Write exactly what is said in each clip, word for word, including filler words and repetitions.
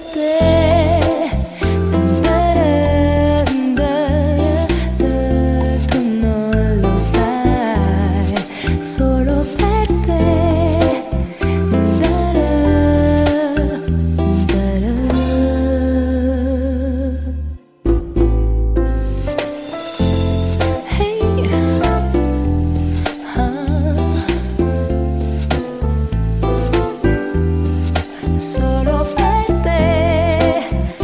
te. Tu non lo sai, solo per te. Hey, ah, solo per te.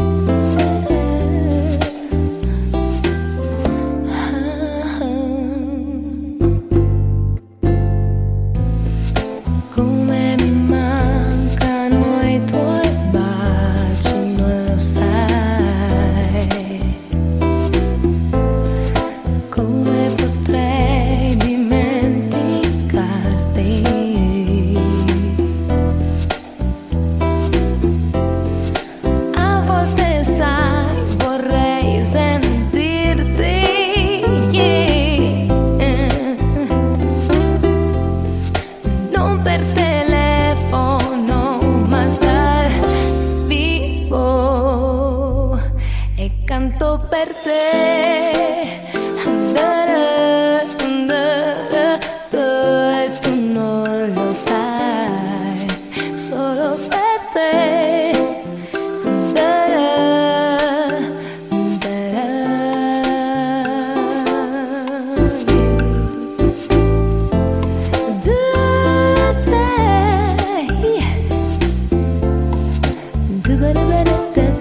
Come mi mancano i tuoi baci, non lo sai. Come potrei dimenticarti? A volte sai, vorrei sentirti, yeah. Non per telefono, ma dal vivo, e canto per te. E tu non lo sai, solo per te. Do